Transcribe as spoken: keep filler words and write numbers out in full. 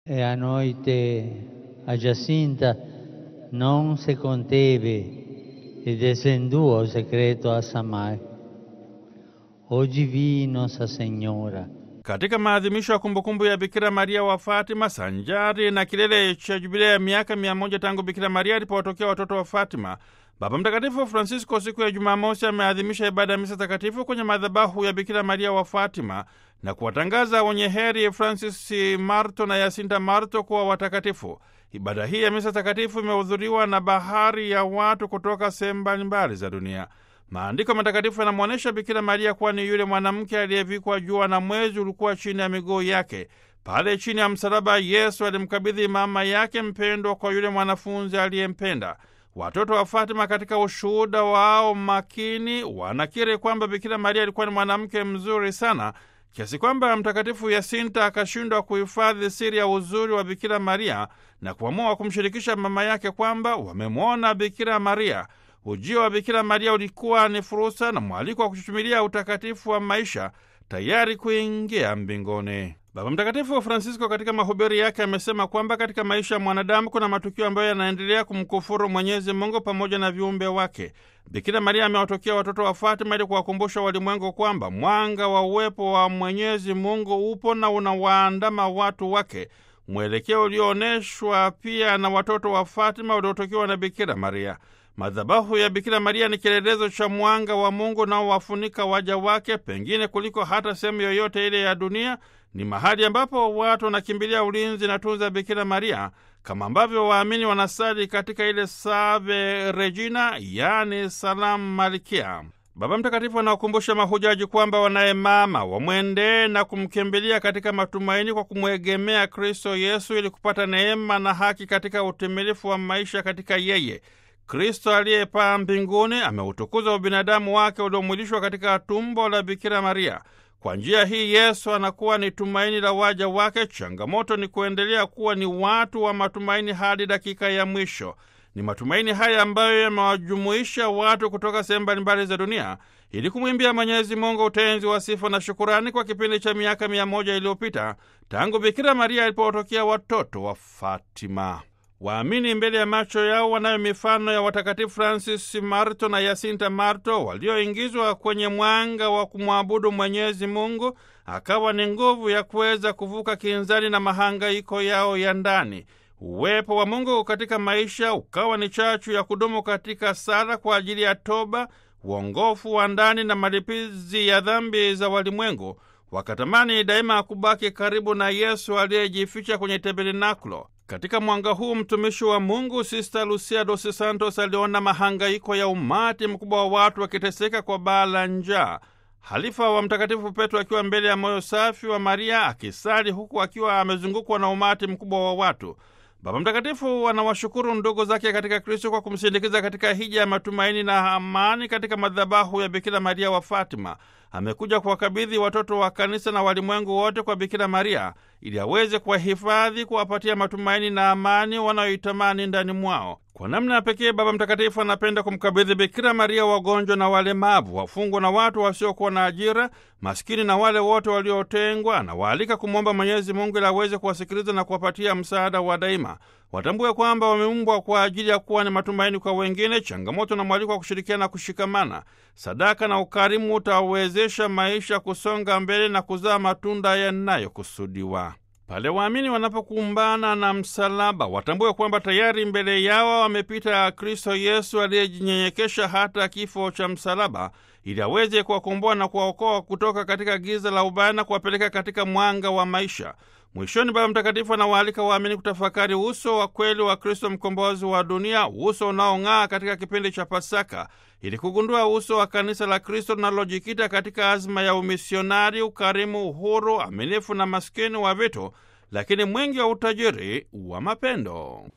E a noi te, a Giacinta, non se conteve ed essenduo secreto a Samai. Oggi vi Nossa Senhora. Katika maadhimisho ya kumbukumbu ya Bikira Maria wa Fatima sanjari na kilele cha jubilea ya miaka mia moja tangu Bikira Maria alipowatokea watoto wa Fatima, Baba Mtakatifu Francisco siku ya Jumamosi ameadhimisha ibada ya misa takatifu kwenye madhabahu ya Bikira Maria wa Fatima na kuwatangaza wenye heri Francis Marto na Yasinta Marto kuwa watakatifu. Ibada hii ya misa takatifu imehudhuriwa na bahari ya watu kutoka sehemu mbalimbali za dunia. Maandiko matakatifu yanamwonyesha Bikira Maria kuwa ni yule mwanamke aliyevikwa jua na mwezi ulikuwa chini ya miguu yake. Pale chini ya msalaba, Yesu alimkabidhi mama yake mpendwa kwa yule mwanafunzi aliyempenda. Watoto wa Fatima katika ushuhuda wao makini wanakiri kwamba Bikira Maria alikuwa ni mwanamke mzuri sana, kiasi kwamba Mtakatifu Yasinta akashindwa kuhifadhi siri ya uzuri wa Bikira Maria na kuamua kumshirikisha mama yake kwamba wamemwona Bikira Maria. Ujio wa Bikira Maria ulikuwa ni fursa na mwaliko wa kuchuchumilia utakatifu wa maisha, tayari kuingia mbinguni. Baba Mtakatifu Francisco katika mahubiri yake amesema kwamba katika maisha ya mwanadamu kuna matukio ambayo yanaendelea kumkufuru Mwenyezi Mungu pamoja na viumbe wake. Bikira Maria amewatokea watoto wa Fatima ili kuwakumbusha walimwengu kwamba mwanga wa uwepo wa Mwenyezi Mungu upo na unawaandama watu wake, mwelekeo ulioonyeshwa pia na watoto wa Fatima waliotokewa na Bikira Maria. Madhabahu ya Bikira Maria ni kielelezo cha mwanga wa Mungu nao wafunika waja wake, pengine kuliko hata sehemu yoyote ile ya dunia. Ni mahali ambapo watu wanakimbilia ulinzi na tunza Bikira Maria, kama ambavyo waamini wanasali katika ile Salve Regina, yani salamu Malkia. Baba Mtakatifu anawakumbusha mahujaji kwamba wanaye mama wamwendee na kumkimbilia katika matumaini kwa kumwegemea Kristo Yesu ili kupata neema na haki katika utimilifu wa maisha katika yeye. Kristo aliyepaa mbinguni ameutukuza ubinadamu wake uliomwilishwa katika tumbo la Bikira Maria. Kwa njia hii Yesu anakuwa ni tumaini la waja wake. Changamoto ni kuendelea kuwa ni watu wa matumaini hadi dakika ya mwisho. Ni matumaini haya ambayo yamewajumuisha watu kutoka sehemu mbalimbali za dunia ili kumwimbia Mwenyezi Mungu utenzi wa sifa na shukurani kwa kipindi cha miaka mia moja iliyopita tangu Bikira Maria alipowatokea watoto wa Fatima. Waamini mbele ya macho yao wanayo mifano ya watakatifu Francis Marto na Yasinta Marto walioingizwa kwenye mwanga wa kumwabudu Mwenyezi Mungu, akawa ni nguvu ya kuweza kuvuka kinzani na mahangaiko yao ya ndani. Uwepo wa Mungu katika maisha ukawa ni chachu ya kudumu katika sala kwa ajili ya toba, uongofu wa ndani na malipizi ya dhambi za walimwengu. Wakatamani daima kubaki karibu na Yesu aliyejificha kwenye tabernakulo. Katika mwanga huu mtumishi wa Mungu Sister Lucia dos Santos aliona mahangaiko ya umati mkubwa wa watu wakiteseka kwa baa la njaa. Halifa wa Mtakatifu Petro akiwa mbele ya moyo safi wa Maria akisali huku akiwa amezungukwa na umati mkubwa wa watu. Baba Mtakatifu anawashukuru ndugu zake katika Kristo kwa kumsindikiza katika hija ya matumaini na amani katika madhabahu ya Bikira Maria wa Fatima. Amekuja kuwakabidhi watoto wa kanisa na walimwengu wote kwa Bikira Maria ili aweze kuwahifadhi, kuwapatia matumaini na amani wanayoitamani ndani mwao. Kwa namna ya pekee Baba Mtakatifu anapenda kumkabidhi Bikira Maria wagonjwa na walemavu, wafungwa na watu wasiokuwa na ajira, maskini na wale wote waliotengwa. Anawaalika kumwomba Mwenyezi Mungu ili aweze kuwasikiliza na kuwapatia msaada wa daima. Watambue kwamba wameumbwa kwa ajili ya kuwa ni matumaini kwa wengine. Changamoto na mwaliko wa kushirikiana na kushikamana. Sadaka na ukarimu utawezesha maisha kusonga mbele na kuzaa matunda yanayokusudiwa. Pale waamini wanapokumbana na msalaba, watambue kwamba tayari mbele yao wamepita Kristo Yesu aliyejinyenyekesha hata kifo cha msalaba, ili aweze kuwakomboa na kuwaokoa kutoka katika giza la ubaya na kuwapeleka katika mwanga wa maisha. Mwishoni, Baba Mtakatifu anawaalika waamini kutafakari uso wa kweli wa Kristo mkombozi wa dunia, uso unaong'aa katika kipindi cha Pasaka, ili kugundua uso wa kanisa la Kristo linalojikita katika azma ya umisionari, ukarimu, uhuru, aminifu na maskini wa vitu, lakini mwingi wa utajiri wa mapendo.